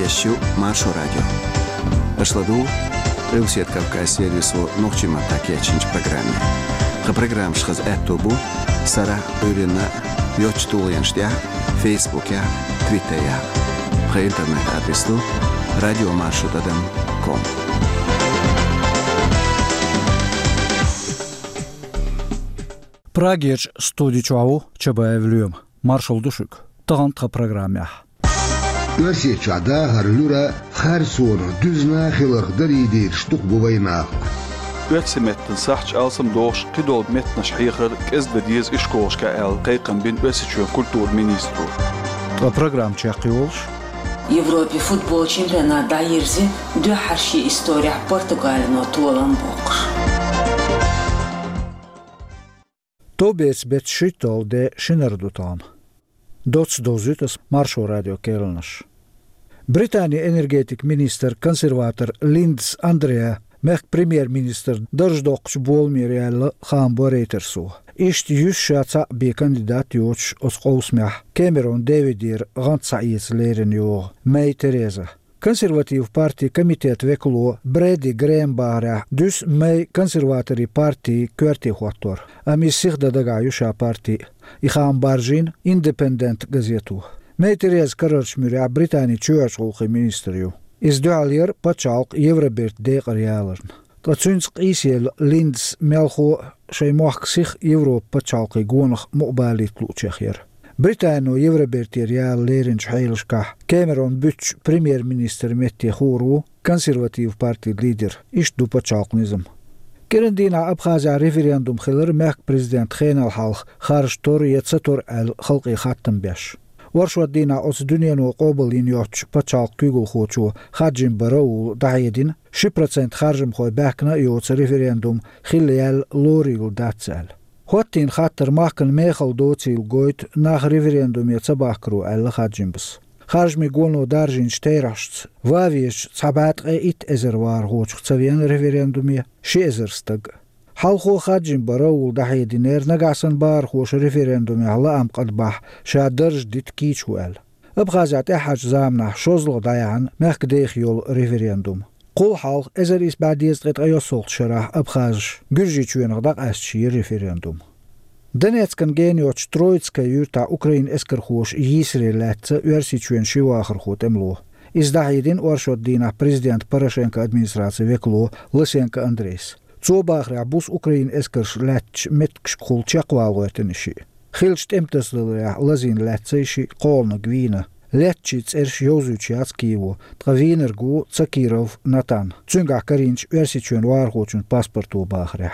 Ещё Маршо радио. Ашладу Русет Кавказ сервису нохчима такячинч программе. Программ шхаз эттобу сара өрена йочтулянштя Фейсбуке, Твиттере. По интернет адресу radiomarsho.com. Прагеч студичуау чабаевлюем. Маршал Душик. Тагантха программе. Örseçada harlura her sonu düzna xilaqdar yidir ştuq bubayna. Öksimetten sahç alsam doğuş qidol metna şhiyxir kezdediz işkoşka el qayqan bin ösiçü kultur ministru. Program çaqiyolş. Европе футбол чемпионата ерзе дö harşi история Португалино толан боқш. Тобец бет шитол де шинердутан. Dots dozutas Maršo radio Kelnaš. Britānija energetika ministra konservator Linds Andrea mek premjerministra Daždoqs Bolmierjällä Hambo Reitersu. Ist jusšāca bija kandidāti joč uz qausmjah Cameron Davidir Gantsaies lēren jo May Tereza. Konservatīvu partiju komiteet veklo Brady Grēmbārā dus May konservatori partiju kvērtīhuator. Amis sihdadagājušā partija Ikham Barjin Independent gazetu. May Tereza kararşmürä Britānija čuačulqi ministriju. Izdualir pačalq Evropirt deqarjālarn. Tlatsünsk isiel Linds melxo šai mohksih Evropa pačalqi gonaq muqbālit lučekhir. Britāno Evropirtir jāl lērinč hailškah Cameron Bütch premjerminister metti khuru konservatīvu partiju līder išdu pačalqnizm. Kerendina Abxazia referendum khilr mek prezident Khenal halq kharjtor yetsator al khalqi khattam besh. Warshwadina os dunyano qobalin yoch paçalq kügül xoçu hajim baraul dayedin 10% harjim khoy bakna yots referendum khilal loril datsal. Hottin khatter mahkan mechal docil goit nach referendum yetsabakru al hajimbs. Harjmi golno darjin steirasts vavish sabat it ezerwar xoç xavian referendumi shezerstag. Halxo hajim baraul dayediner nagasan bar xoş referendumi ala am qadbah shadarj ditkichwal. Abxazat ahaj zamna shozlo dayan mekdekh yol referendum. Qul halq ezer is badiyaz qet ayosol sharah abxaz gürjichwenqdaq aschi referendum. Donetskan genioch Troitska yurta Ukrain eskerxosh yisrelatsa versichwen shiwaxrxot emlo. Izdahidin Warshotdina prezident Poroshenko administrasiya veklo Lysenko Andreys. Zobakhra bus Ukrain eskersh latch metksh qulchaqwalwetenishi. Khilcht emtasdalya lazin latsayishi qolna gwina. Letchits yozuchats Kiyevo, Traviner Tsakirov Natan. Tsünga karinch versichwen warxochun pasportu bakhra.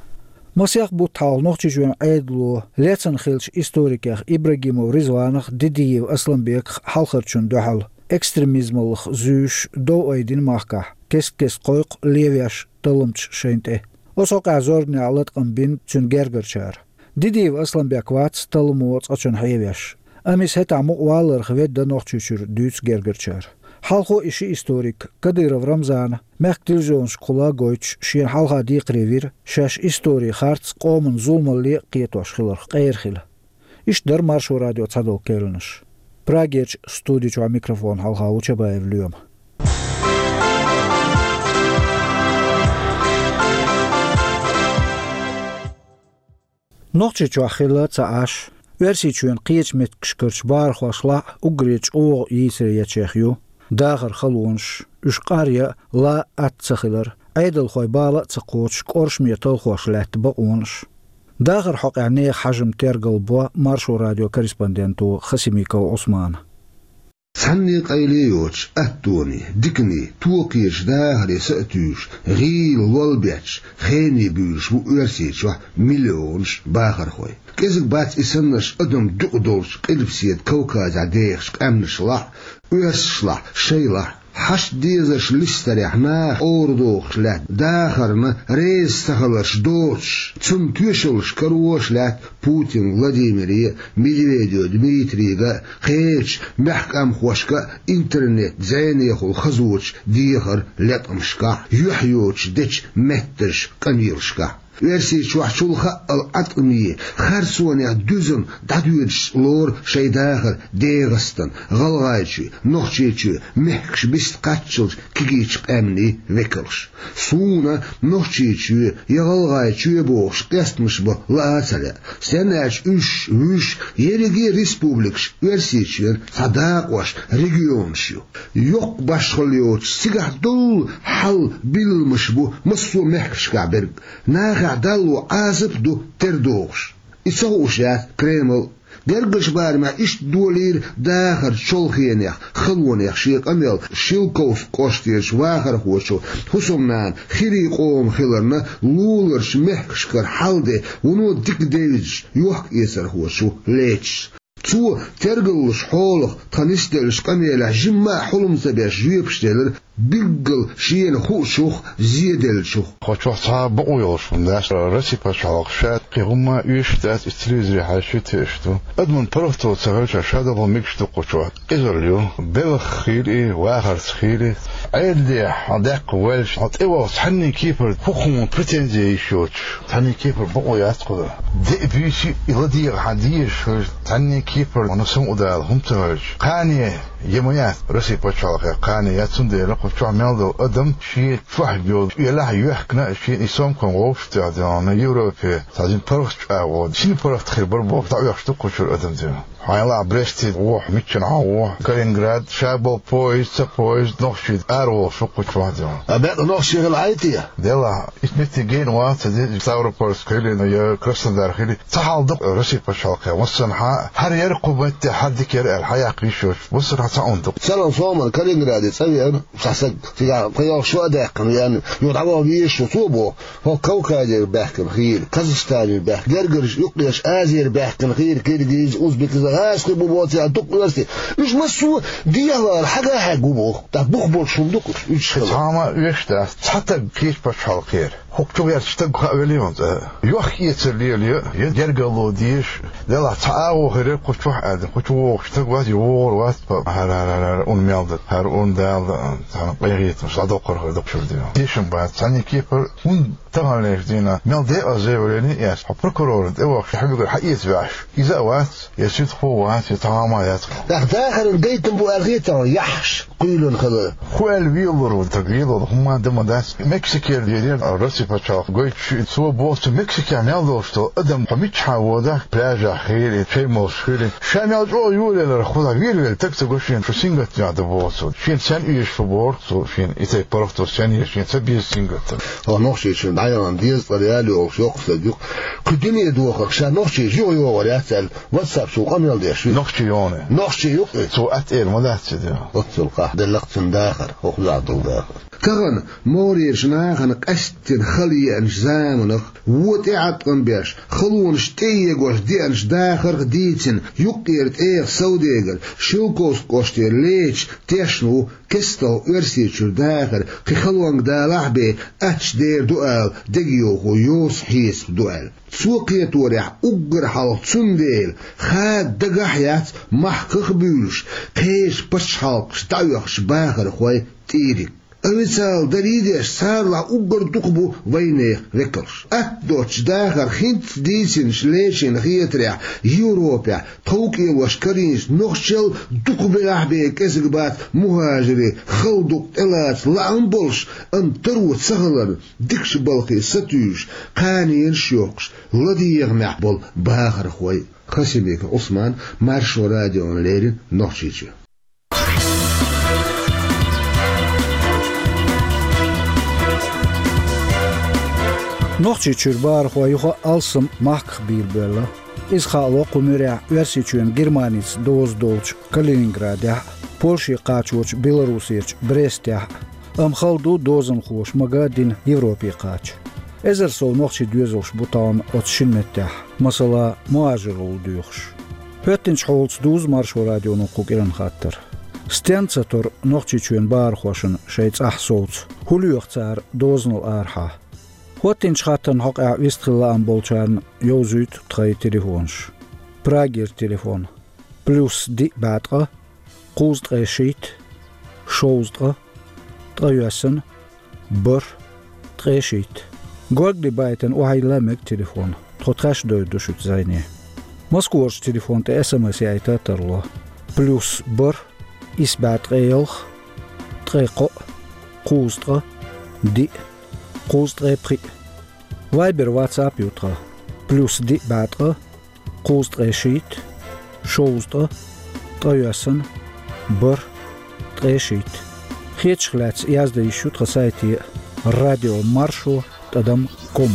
Masyak butal noqchijwen aydlo letsan khilch historikach Ibragimov Rizvanach Didiyev Aslanbek halqarchun dohal ekstremizmlich züş do aydin mahka kes qoyq leviash talımch shente. Osoq azorni alatqan bin tsüngergerchar. Didiyev Aslanbek vats talmots achun hayeviash. Amis heta muqwalar khvedda noqchüchür düts gergerchar. Halxo işi historik Kadyrov Ramzan Mektilzons qula goyç şin halxa diqrevir şaş histori xarts qomun zulmali qiyetosh khilr qeyrxil. İşdar Marşo radio Tsadol Kelnish. Prageç studiyo mikrofon halxa uçabayevlüyüm. Noqchichu khila tsaash versichun qiechmet kshkirch bar khwashla ugrich o yisriyachekhu dagher khalunsh ushqarya la atsakhlar aydal khoybala tsaqoch qorshmiyatal khwashlat baqunsh dagher haqani hajm tergalbo Marşo radio korrespondentu Khasimiko Osman Sanni qayliyoch attoni dikni tuqish dagher sa'tush ghil walbach khani bush bu ursich milyons bagar khoy Kezik bats isannash adam duqdorsh qilbsiyat Kawkaz adeesh qamnishlah Urslah shaylah hash dizash listarihna ordoqlat dakharna reis takhlash doch zum tüshulsh karoshlat Putin Vladimir Medvedev Dmitriga qech mahkam khoshka internet zayniykhul khazuch dighar latmshka yuhyoch dich mettish qanilshka ورسي شوحشول خال أطمية خرسوني دوزن دادويرش لور شي داخل ديغستن غلغايشي نوخشيشي محكش بستقاتشلش كيجيش قامني وكلش سونا نوخشيشي يغلغايشي بوش قستمش بو لاتسلا سناش وش يريجي ريسبوبليكش ورسيشي صداقوش ريجيونشيو يوق باشخليوش سيغح دول حل بيلمش بو مصو محكش كعبرق ناخع دلو عازب دو تردوش إسوشات كريمل درجش بار ما إيش دولير داخل شلخينيخ خلونيخ شيق أميل شيلكوف قوشتيرش واخر خوشو حسومنان خيري قوم خيلرنا لولرش محكشكر حالدي ونو ديك ديلش يوحك إيسر خوشو ليتش تو ترجلش حولخ تنستلش قميلة جمع حلم سبيش جيبشتلر بيقل شين خوشوخ زيدلشوخ خوشوخ صعب بقويوش من داش رسيبا شعلقشات قيهما يشتات استريزري حاشيتشتو ادمن برفتو تسغلش شادو ميكشتو قوشوخ ازرليو بلخ خيري واخر خيري عيدي عندك ويلش عط ايوا تحني كيبر فخم بريتنزي يشوش تحني كيبر بقويات قدر دي بيشي يلدي حديش تحني كيبر ونسم ودال هم تهرج قاني يميات رسيبا شعلقه قاني ياتسندي لقو شو عملوا أدم شيء فحبيو يلا يحكنا شيء يسوم كم وقف تعدان يوروبي تعدين برخت عوض شنو برخت خير بربوق تعيش تقول الأدم ده هايلا بريستي وح ميتشن عوض كالينغراد شابل بويز نخشيد أروح شو قلت واحدة أبعد نخشي العيتية دلا إثنين وات دي ثورة برسكيلين يا كريستن دارخيلي تحال دق رسيب بشالقة وصنها هر يرقبت حد كير الحياة قيشوش وصنها تعندق سلام صومر كالينغراد تسوي أنا صحصق في شو أدق يعني يدعوا بيش وصوبه هو كوكاجر بحكم خير كازستان بحكم جرجرش يقلش آزير بحكم خير كيرجيز أوزبك غاش بوبوتي دقلستي مش مسو ديالر حاجة بوبو تبخبر شندق إيش تمام يشتا حتى كيش بشال خير حكتو يرتشتق أوليون يوخ يتسليلي يرجلو ديش دلا تعاو غير قطوح أد قطوح اشتقوات يور وات هر ميالد هر دال قيريت مش أدوقر هدوق شرديو ديشن بعد ثاني كيبر تمام ليش دينا ميالد أزيوليني ياس بروكورور دوا حبيب حقيقة باش إذا وات يسيد خوات يتعامل يدخل داخل البيت بو أرغيته يحش قيلون خذ خوال بيلر وتقريض هم دم داس مكسيكير ديالين الرسي بتشاف قوي سو بوست مكسيكان يالوشتو ادم حميتش حوضك بلاجا خيري فيموس خيري شامل جو يولر خذا ويل تكتغوشين شو سينغت يا دبوسو شين سان ايش فبور سو شين ايتي بروفتو سان شين تبي سينغت هو نوشي شين دايما ديز طريالي او شوق صديق كدني دوخ شان نوشي جو ورياتل واتساب سو قميل ديش نوشي يونه نوشي يق سو اتير مدات دي وتلقى دلقت داخل هو خلاص داخل كغن موريش ناخن قستن خلي انش زامنخ وتعطن بيش خلون شتيه gosh دينش داخر ديتن يقيرت ايه سوديغل شوكوس قوشتير ليش تشنو كستو ارسيتشر داخر كي خلوان دالح بي اتش دير دوال دقيوخو يوس حيس دوال سوقية وريح اقر حال تسنديل خاد دقاحيات محقق بيوش كيش بشحالقش دايوخش باخر خوي تيريك المثال دريدش صار لا أقر تقبو وينه وكرش أتدوش داخل خنت ديسن شليشن خيتريع يوروبيا توكيل وشكرينش نخشل تقبو لحبه كسقبات مهاجري خلدوك تلات لعنبولش ان تروت سغلر ديكش بلقي ستوش قانين شوقش لدي يغمع بول باخر خوي خسيبيك عثمان مارشو راديو ليرين نخشيشو Nohçiçür barxo yuxa alsım mahq bilbella. İz xalo qumurya versiçün Germanits dozdolç Kaliningradia, Polşi qaçoç Belarusiyç Brestya. Amxaldu dozum xoş magadin Avropi qaç. Ezer sov nohçi düzolş butan otşinmettah. Masala muajirul düyx. Pöttinç holç duz marşo radionun quqiran xattır. Stencator nohçiçün barxoşun şeyç ahsolç. Hulyoxçar doznul arha. Хотинч хатан хоqa вистрилан болчан ёзут трей телефонш. Прагер телефон. Плюс ди батра. Quztre shit. Shoztre. Treyuasen. Bur. Treshit. Gorgli baiten uai lämmek telefon. Totras döydösyt zaini. Moskvors telefon te SMS jäi tätärlo. Plus bör isbät reil. Treko. Kuustra. Di. Kuustre pri. Viber WhatsApp jutra. Plus di bätra. Kuustre shit. Shoustra. Trajösen. Bör. Tre shit. Hietschglets jazda iš jutra saiti radio marsho tadam.com.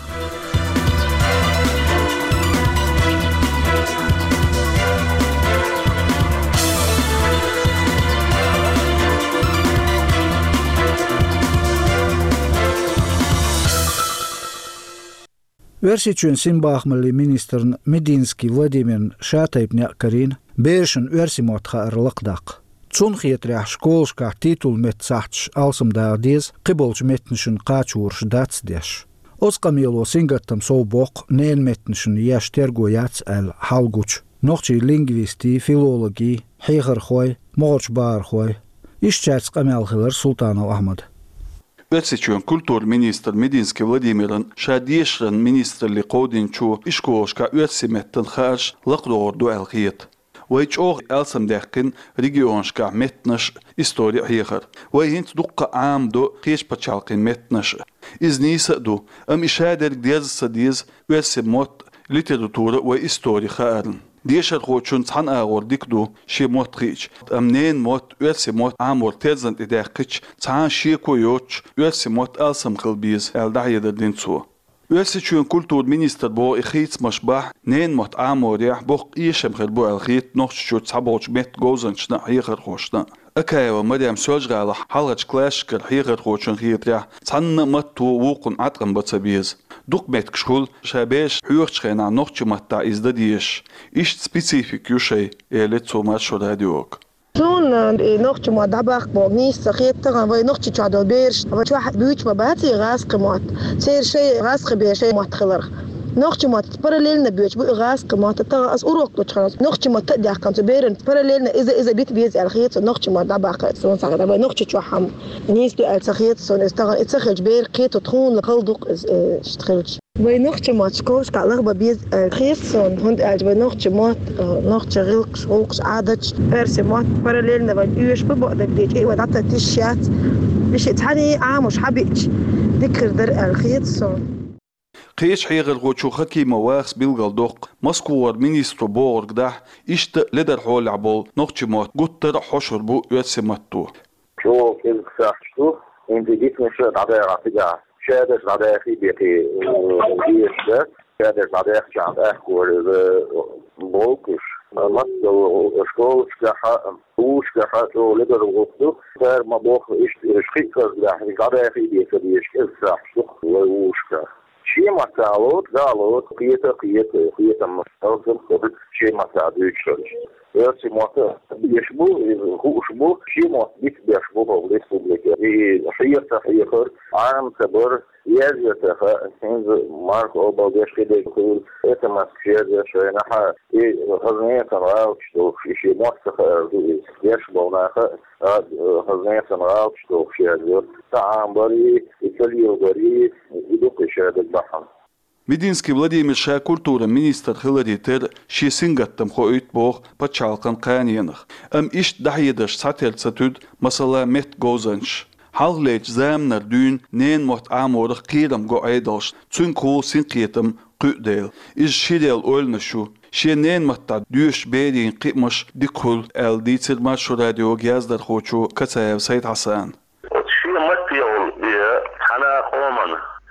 Versičun Simbahmali ministern Medinski Vladimir Šataipņa Karin bēršan versimotha lakdak. Cunhietrях školska titul met sachs alsam dādies qibolch metnischen qāčūrš dātsdieš. Oskamielo singattam sobok neen metnischen jāš tergojāts el halguč. Nohči lingvisti, filologi, higarhoi, moorchbaarhoi. Išķēts qamelhilar Sultanov Ahmad. Versičun kultūrminister Medinski Vladimiran šādīšran ministrli qodinču iškoška versimetten khārš laqdordu elhiet. ويج أوغ ألسم داكن ريجيونشكا متنش إستوريا هيخر ويهنت دقة عام دو قيش بتشالقين متنش إز نيسا دو أم إشادر ديز سديز ويسم موت ليتراتورة وإستوري خارن ديشر خوشون تحن آغور ديكدو شي موت قيش أم نين موت ويسم موت عامور تيزن إداقيش تحن شيكو يوش ويسم موت ألسم قلبيز ألدعي دردين سو Versičun kultūrminister bo ikhīts mašbah neen mot āmorjah boh īšem khir bo alkhīt nohčut saboch met gozanchna higar khoshna akaywa madam sojgala halach klashkar higar khochun khiitrah tsanna mattu wuqun atqan batsabiz duq met kshul shabesh huurchena nohchumatta izdadish ish specifik yushay elet somat shodadiok شون نوختي ما دبخ بونيس سخيت تغن وي نوختي تشادو بيرش واحد بيوش ما باتي غاس قمات سير شيء غاس خبي شيء ما تخلر نوختي ما باراليلنا بيوش بو غاس قمات تغ اس اوروك تشخنس نوختي ما تدي كانت بيرن باراليلنا اذا بيت بيز الخيط نوختي ما دبخ سون صار دبا نوختي تشحم نيس دو السخيت سون استغل اتسخج بير كيتو تخون لقلدق اشتخلج وي نوختي ما تشكوش كالغبا بيز الخيط سون هند اجب نوختي ما نوختي غلق شوقش عادش بيرسي ما باراليلنا ويش ببقدر ديك اي ودعت تشيات بيش تحني عامش حبيتش ذكر در الخيط سون قيش حيغل غوچو خكي مواخس بالغلدوق مسكور مينيسترو بورغ ده اشت لدر حول عبول نوختشموت قطر حشر بو يتسمتو شو كل ساحشتو انت جيت نشر عدايا عطيقا شادش عدايا في بيقي وجيش ده شادش عدايا خشان اخور بوكش مصدو اشكول شكاحة وشكاحة لدر غوطو دار مبوخ اشخيكر ده عدايا في بيقي كل ساحشتو وشكاح شيء ما تعود قالوا قيته مستوصل قبل شيء ما تعدوش يرسي موتا بيشبو هو شبو شيء ما بيشبو بوليس بوبليك هي خير عام كبر يزيد سينز مارك أوبا بيش كده يقول إتماس شيء شوية نحا خزنية تنغاوش تو شيء موتا يشبو ناخا خزنية تنغاوش تو شيء تعام بري إيطاليا بري يدوك شيء بالبحر Medinski Vladimir Ša kultūra minister Hilariter šī singattam xoit boh pačalqan qaniyanıq. Am iş dahiyadaş satelsatud masala met gozanç. Halglech zamnar dün nen mot amorıq qiram go aydalş. Çün kol sinqiyetim qüdel. İz şidel olna şu. Şe nen matta düş berin qitmış dikul el ditir maşu radio gyazdar xoçu kasayev Said Hasan. Şi matiyol ya hana qoman.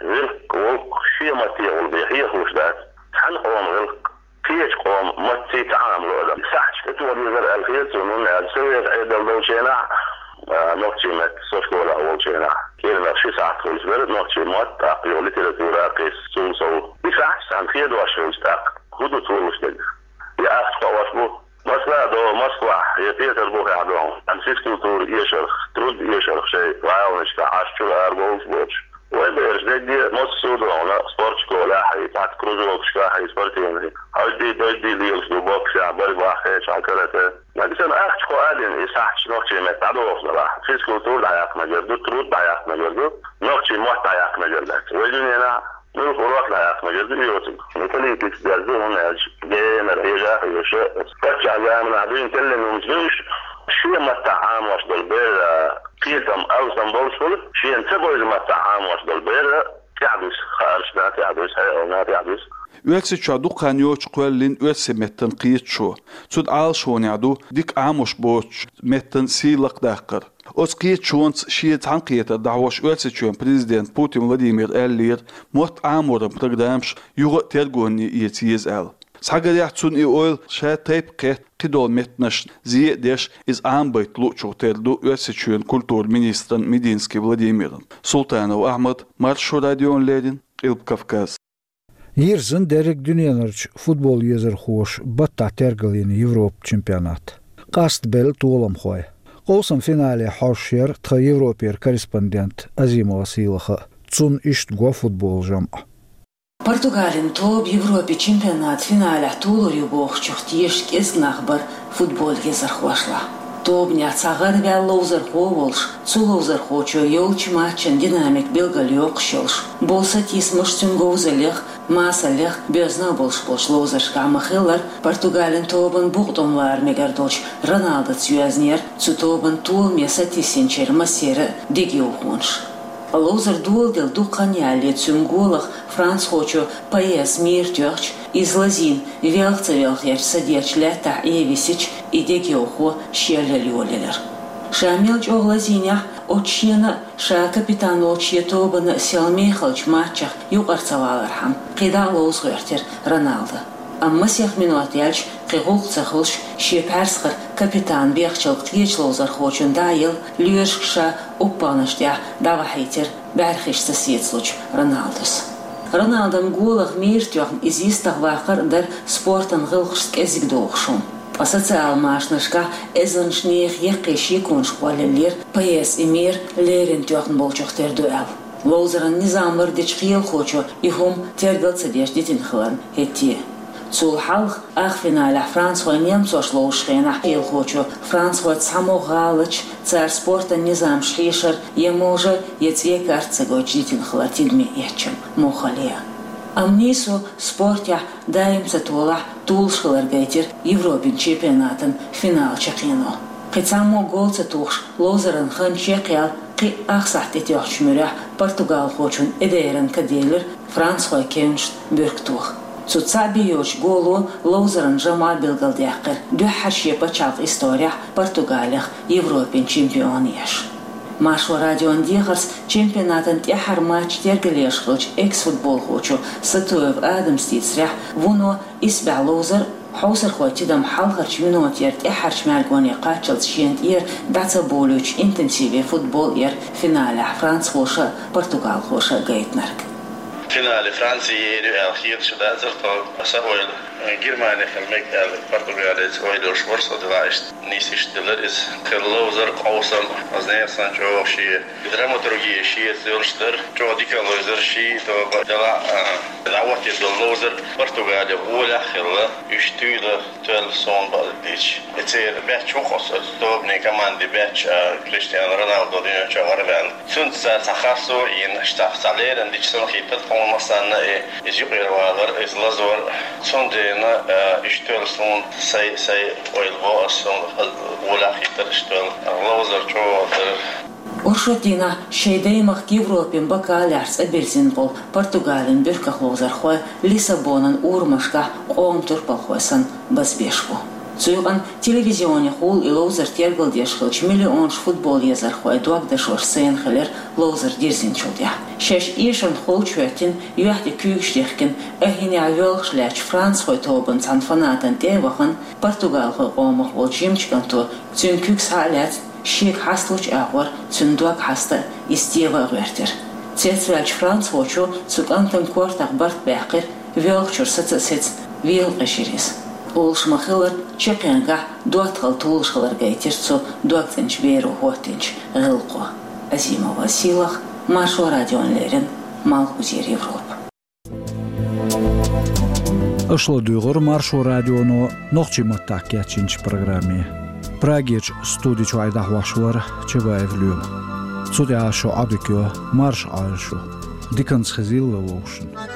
شيء ما تيقول به هي خوش ذات حن قوم غلق كيش قوم ما تتعاملوا هذا صحش تقول يقدر الخيط ونون السوي عيد الدوشينا نقطة مت سوشكو ولا أول شينا كير نقشي ساعة خوش برد نقطة مت أقيو لتلاتورا قيس سوسو بصحش عن خير واشو استاق خدو طول مشتق يا أخت قواشبو مسلا دو مصلح يتيت البوخ عدوهم أمسيسكو طور يشرخ ترد يشرخ شيء وعاونشتا عاشتو الأربوش بوش وين بيرجدي نص سودو ولا سبورتشكو ولا حي تاعت كروز بزوج كاحي سبورتين هاي دي ليلس بوكس يا برباح شانكرته ما بيسمع اخ خوالين يصح شنو شي ما تعرف صراحه في سكوتور لا يقنا جردو ترود لا يقنا جردو نوقتي موت لا يقنا جردو ويجوني انا من الفروق لا يقنا جردو يوتي مثل يتجزو هنا جيم الرجاء يشاء ترجع من عدين كلمه مش شيء ما الطعام وصل البير كيتم او سمبولسول شيء انتبهوا ما الطعام وصل البير تعبس خارج لا تعبس هاي لا تعبس Üyelse çadu kanyoç qwellin üyelse metten qiyet şu. Sud al şonyadu dik amuş boç metten silaq daqır. Os qiyet şons şiyet hanqiyeta da'waş üyelse çön prezident Putin Vladimir Ellir mot amurun programş yuğu tergonni yetiyiz el. Sagar yahtsun I oil şa tayp qidol metnaş ziyedeş iz ambait luçu terdu üyelse çön kultur ministran Medinski Vladimirin. Sultanov Ahmed Marsho Radion Ledin İlp Kafkas. Yırzın derek dünyanırç futbol yazır hoş batta tergalini Evrop çempionat. Qast bel tolam xoy. Qolsam finale hoşyer ta Evroper korrespondent Azimova Silaha цун ишт го футбол жам. Португалин топ Европе чемпионат финале тулур юбох чухтиш кезнахбар футбол езер хошла. Тобня цагар вяллоузер ховолш, цулоузер хочо ёлч матчен динамик белгалёк шелш. Болса тисмыш цюнгоузелех, масалех безна болш пошлоузершка махылар Португалин тобын бугдомлар мегардолч Роналдо цюязнер, цу тобын тул меса тисенчер масері деги ухонш. Лоузер дуалдел дуканяли цюнголах Франц хочо паес мир тёрч, излазин велцевел хер садерч лета евисич и деги ухо щелелёлелер. Шамелч оглазиня очьена ша капитан очье тобына селмехалч матчах юqarцавалархам. Қида лоузгертер Роналдо. Amma сех минут ялч қиғуқ цахылш шепәрсқыр капитан беқчыл қиечлоузар хочын дайыл лүйершкша уппаныштя давахайтер бәрхишті сетслуч Роналдос. Роналдон голах миртёхн изистах вақыр дар спортын ғылқшт кезік доғшым. Асоциал машнышка эзаншнех еқеши коншқуалелер паес имир лерин тёхн болчухтер дуэл. Лоузаран низамлар дечқиел хочу ихум тергал цадеш детин хылан хетти. Цул халх ах финале Француа немцош лоушхена хил хочу Француа цамогалыч цар спорта низам шлишер еможе ецве карцегоч детин хылатидме ечем мохалия. Амнису спортя даим цатула тулшхылар гайтер Европин чемпионатын финал чакино. Қицамо гол цатуш лозеран хан чекял қи ахсахт этёхчмүря Португал хочун эдерен каделер Француа кеншт бөрктух. Цуцабиёч голу лоузеран жама белгалдяқыр. Дюхаршие пачав история Португалиях Европин чемпион еш. Маршо радион дихарс чемпионатын тяхар матч тергелеш хылч экс-футбол хочу Сатуев Адамстицрях вуно исбя лоузер حوصر خواتي دم حلقة منوت يرت إحرش مالقوني قاتل شينت ير داتا بولوش إنتنسيفي فوتبول ير فينال فرانس خوشة برتغال خوشة جايت نرك فينال فرنسي الأخير شو ده زرت سهول جرمانيا خلمك البرتغال سويدوش ورصة دلاشت نيسيش دلرز كلوزر قوسم أزنير سانجو شيء دراماتورجية شيء زورشتر جو ديك لوزر شيء تو دلا دعوتي دلوزر برتغال ولا خلا يشتويل تل صون بالديش تصير بيتش وخص توبني كمان دي بيتش كريستيانو رونالدو دينا شغاربان سنت سخاصو ين اشتاف سالير انديش سنخيتل مثلا يجيبوا الوالر إزلازور صندينا يشتغل صون سي ويلبو صون ولا خيتر يشتغل لوزر شو Оршотина шейдеймах Европен бакалярс Аберзинбол Португалин бирках лозар хой Лиссабонан урмашка ом турпалхойсан базбешку. Цуйган телевизионе хул и лозер тергал дешхылч миллионш футбол езар хой дуак дешош сейн хелер лозер дирзинчулдя. Шеш ишен хул чуэтин юахти күйгштехкин эхини авелхшляч Франц хой тобын цан фанатан тевахан Португал хой омах волчимчканту цюн күйгс халят Шик хаслуч агвар цюндуак хаста истева гвертер. Цецвелч Франц хочу цукантан квартах барт бэкер велчур сацацец вил аширис. Олш махылар чекенга дуатхал тулшхалар гайтирцу дуактенч веру хотенч гылко. Азимова Силах, Маршо Радион Лерин, Малхузер Европа. Ашладугар Маршо радионо нохчимат такячинч программе. Прагич студичу айдахвашвар чеваевлюм. Цуде ашо абикё марш альшо. Диканс хазилла вошен.